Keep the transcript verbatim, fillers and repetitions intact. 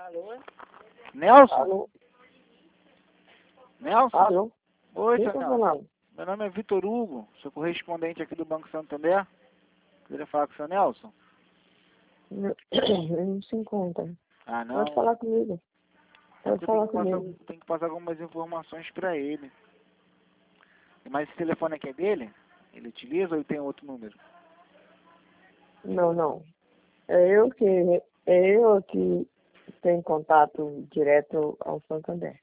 Alô? Nelson? Alô? Nelson? Alô? Oi, Quem seu tá Nelson. falando? Meu nome é Vitor Hugo, sou correspondente aqui do Banco Santander. Queria falar com o seu Nelson? Ele não se encontra. Ah, não. Pode falar comigo. É Pode porque eu falar tenho que, passar, comigo. tenho que passar algumas informações para ele. Mas esse telefone aqui é dele? Ele utiliza ou ele tem outro número? Não, não. É eu que, é eu que tenho contato direto ao Santander.